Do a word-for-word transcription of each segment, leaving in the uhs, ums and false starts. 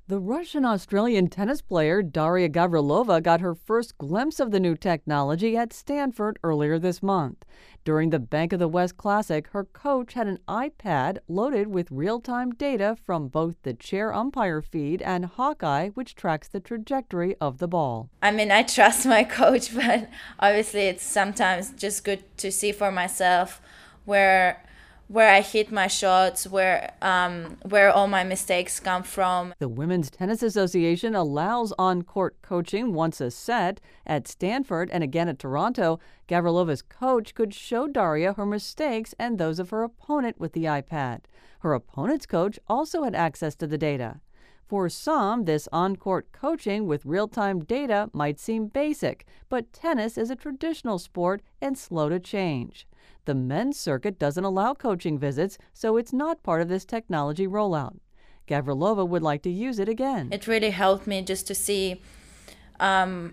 The Russian-Australian tennis player Daria Gavrilova got her first glimpse of the new technology at Stanford earlier this month. During the Bank of the West Classic, her coach had an iPad loaded with real-time data from both the chair umpire feed and Hawkeye, which tracks the trajectory of the ball. I mean, I trust my coach, but obviously it's sometimes just good to see for myself where where I hit my shots, where um, where all my mistakes come from. The Women's Tennis Association allows on-court coaching once a set. At Stanford and again at Toronto, Gavrilova's coach could show Daria her mistakes and those of her opponent with the iPad. Her opponent's coach also had access to the data. For some, this on-court coaching with real-time data might seem basic, but tennis is a traditional sport and slow to change. The men's circuit doesn't allow coaching visits, so it's not part of this technology rollout. Gavrilova would like to use it again. It really helped me just to see um,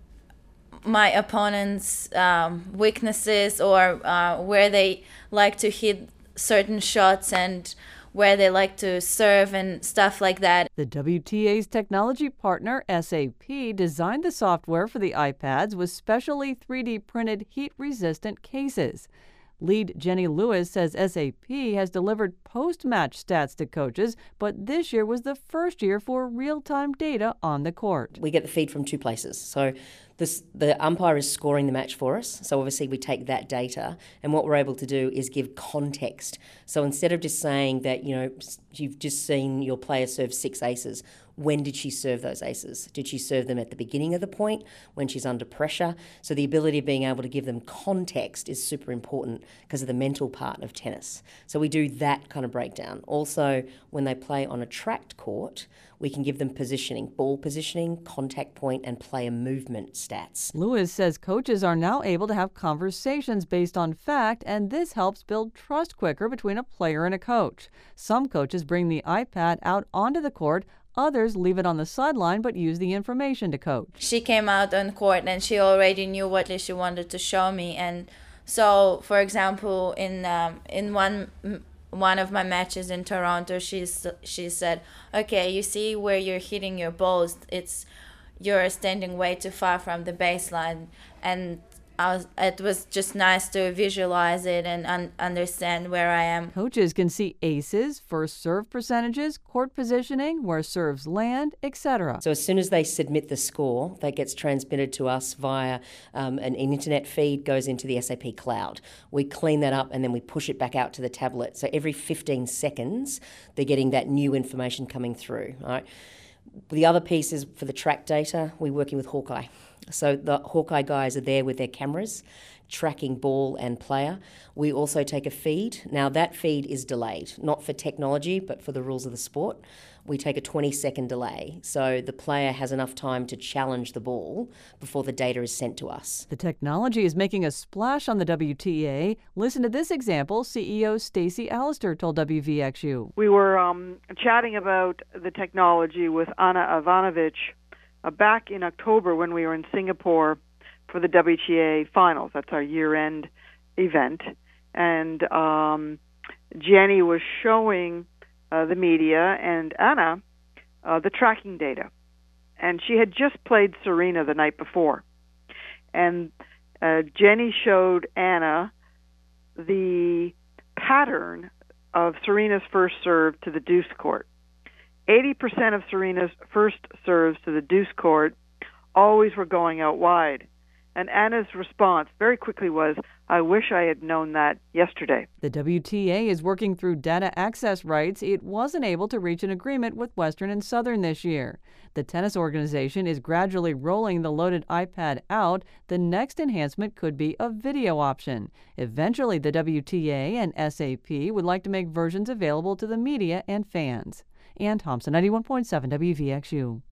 my opponent's um, weaknesses or uh, where they like to hit certain shots and where they like to serve and stuff like that. The W T A's technology partner, S A P, designed the software for the iPads with specially three D printed heat-resistant cases. Lead Jenny Lewis says S A P has delivered post-match stats to coaches, but this year was the first year for real-time data on the court. We get the feed from two places. So this, the umpire is scoring the match for us. So obviously we take that data, and what we're able to do is give context. So instead of just saying that, you know, you've just seen your player serve six aces, when did she serve those aces? Did she serve them at the beginning of the point, when she's under pressure? So the ability of being able to give them context is super important because of the mental part of tennis. So we do that kind of breakdown. Also, when they play on a tracked court, we can give them positioning, ball positioning, contact point, and player movement stats. Lewis says coaches are now able to have conversations based on fact, and this helps build trust quicker between a player and a coach. Some coaches bring the iPad out onto the court. Others leave it on the sideline but use the information to coach. She came out on court and she already knew what she wanted to show me. And so, for example, in um, in one one of my matches in Toronto, she's she said, "Okay, you see where you're hitting your balls? It's you're standing way too far from the baseline." And I was, it was just nice to visualize it and un- understand where I am. Coaches can see aces, first serve percentages, court positioning, where serves land, et cetera. So as soon as they submit the score, that gets transmitted to us via um, an internet feed, goes into the S A P cloud. We clean that up and then we push it back out to the tablet. So every fifteen seconds, they're getting that new information coming through. All right. The other piece is for the track data, we're working with Hawkeye. So the Hawkeye guys are there with their cameras, tracking ball and player. We also take a feed. Now that feed is delayed, not for technology, but for the rules of the sport. We take a twenty second delay, so the player has enough time to challenge the ball before the data is sent to us. The technology is making a splash on the W T A. Listen to this example C E O Stacey Allister told W V X U. We were um, chatting about the technology with Ana Ivanovic uh, back in October when we were in Singapore for the W T A finals. That's our year-end event. And um, Jenny was showing uh, the media and Anna uh, the tracking data. And she had just played Serena the night before. And uh, Jenny showed Anna the pattern of Serena's first serve to the deuce court. eighty percent of Serena's first serves to the deuce court always were going out wide. And Anna's response very quickly was, "I wish I had known that yesterday." The W T A is working through data access rights. It wasn't able to reach an agreement with Western and Southern this year. The tennis organization is gradually rolling the loaded iPad out. The next enhancement could be a video option. Eventually, the W T A and S A P would like to make versions available to the media and fans. Ann Thompson, ninety-one point seven W V X U.